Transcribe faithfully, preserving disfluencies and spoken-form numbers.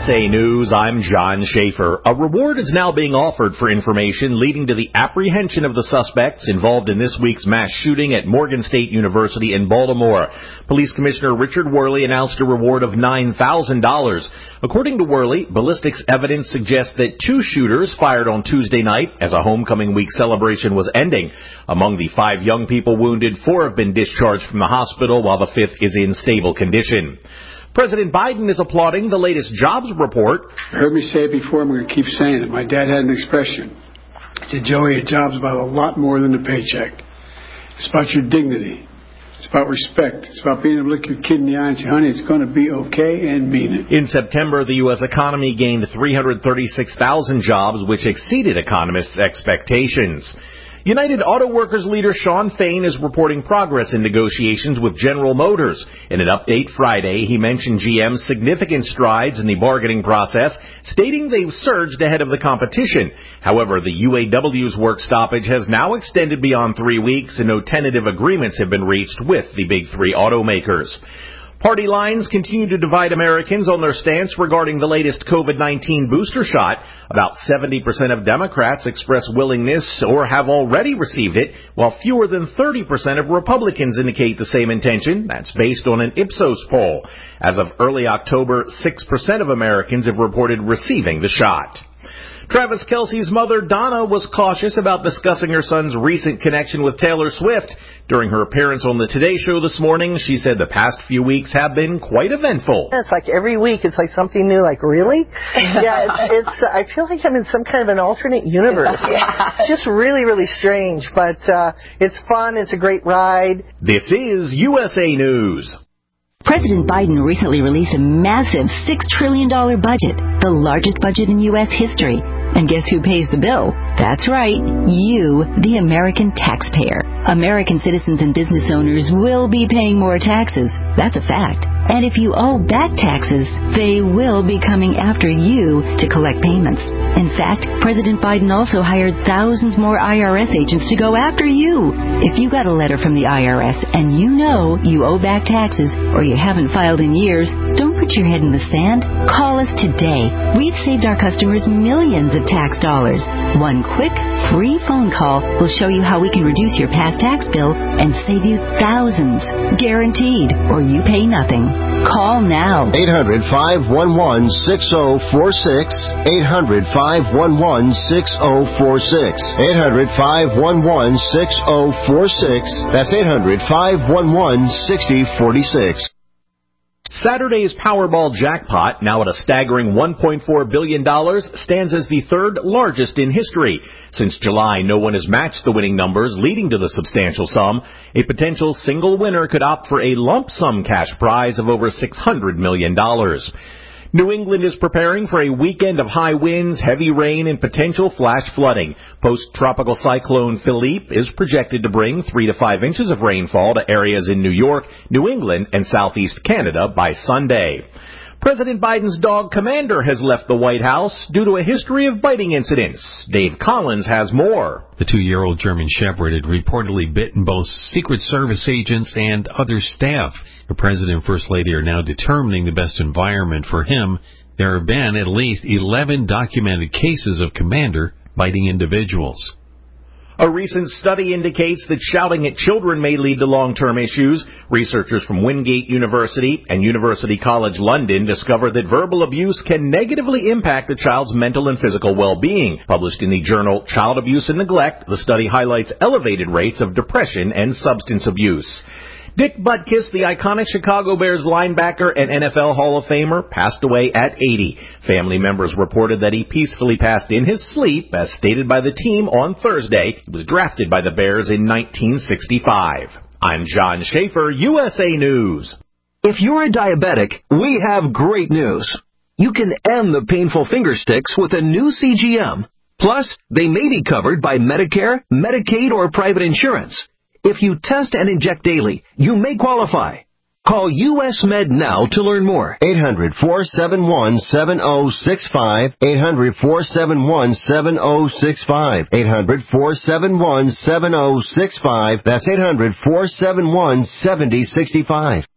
S A News, I'm John Schaefer. A reward is now being offered for information leading to the apprehension of the suspects involved in this week's mass shooting at Morgan State University in Baltimore. Police Commissioner Richard Worley announced a reward of nine thousand dollars. According to Worley, ballistics evidence suggests that two shooters fired on Tuesday night as a homecoming week celebration was ending. Among the five young people wounded, four have been discharged from the hospital while the fifth is in stable condition. President Biden is applauding the latest jobs report. You heard me say it before, I'm going to keep saying it. My dad had an expression. He said, Joey, a job's about a lot more than a paycheck. It's about your dignity. It's about respect. It's about being able to look your kid in the eye and say, honey, it's going to be okay, and mean it. In September, the U S economy gained three hundred thirty-six thousand jobs, which exceeded economists' expectations. United Auto Workers leader Shawn Fain is reporting progress in negotiations with General Motors. In an update Friday, he mentioned G M's significant strides in the bargaining process, stating they've surged ahead of the competition. However, the U A W's work stoppage has now extended beyond three weeks, and no tentative agreements have been reached with the big three automakers. Party lines continue to divide Americans on their stance regarding the latest COVID nineteen booster shot. About seventy percent of Democrats express willingness or have already received it, while fewer than thirty percent of Republicans indicate the same intention. That's based on an Ipsos poll. As of early October, six percent of Americans have reported receiving the shot. Travis Kelce's mother, Donna, was cautious about discussing her son's recent connection with Taylor Swift. During her appearance on the Today Show this morning, she said the past few weeks have been quite eventful. It's like every week it's like something new, like, really? Yeah, it's, it's I feel like I'm in some kind of an alternate universe. Yeah. It's just really, really strange, but uh, it's fun. It's a great ride. This is U S A News. President Biden recently released a massive six trillion dollars budget, the largest budget in U S history. And guess who pays the bill? That's right, you, the American taxpayer. American citizens and business owners will be paying more taxes. That's a fact. And if you owe back taxes, they will be coming after you to collect payments. In fact, President Biden also hired thousands more I R S agents to go after you. If you got a letter from the I R S and you know you owe back taxes or you haven't filed in years, don't put your head in the sand. Call us today. We've saved our customers millions of tax dollars. One quick, free phone call will show you how we can reduce your past tax bill and save you thousands. Guaranteed, or you pay nothing. Call now. eight hundred, five one one, six oh four six. eight hundred, five one one, six oh four six. eight hundred, five one one, six oh four six. That's eight hundred, five one one, six oh four six. Saturday's Powerball jackpot, now at a staggering one point four billion dollars, stands as the third largest in history. Since July, no one has matched the winning numbers, leading to the substantial sum. A potential single winner could opt for a lump sum cash prize of over six hundred million dollars. New England is preparing for a weekend of high winds, heavy rain, and potential flash flooding. Post-tropical cyclone Philippe is projected to bring three to five inches of rainfall to areas in New York, New England, and southeast Canada by Sunday. President Biden's dog Commander has left the White House due to a history of biting incidents. Dave Collins has more. The two-year-old German Shepherd had reportedly bitten both Secret Service agents and other staff. The President and First Lady are now determining the best environment for him. There have been at least eleven documented cases of Commander biting individuals. A recent study indicates that shouting at children may lead to long-term issues. Researchers from Wingate University and University College London discovered that verbal abuse can negatively impact a child's mental and physical well-being. Published in the journal Child Abuse and Neglect, the study highlights elevated rates of depression and substance abuse. Dick Butkus, the iconic Chicago Bears linebacker and N F L Hall of Famer, passed away at eighty. Family members reported that he peacefully passed in his sleep, as stated by the team on Thursday. He was drafted by the Bears in nineteen sixty-five. I'm John Schaefer, U S A News. If you're a diabetic, we have great news. You can end the painful finger sticks with a new C G M. Plus, they may be covered by Medicare, Medicaid, or private insurance. If you test and inject daily, you may qualify. Call U S Med now to learn more. eight hundred, four seven one, seven oh six five. eight hundred, four seven one, seven oh six five. eight hundred, four seven one, seven oh six five. That's eight hundred, four seven one, seven oh six five.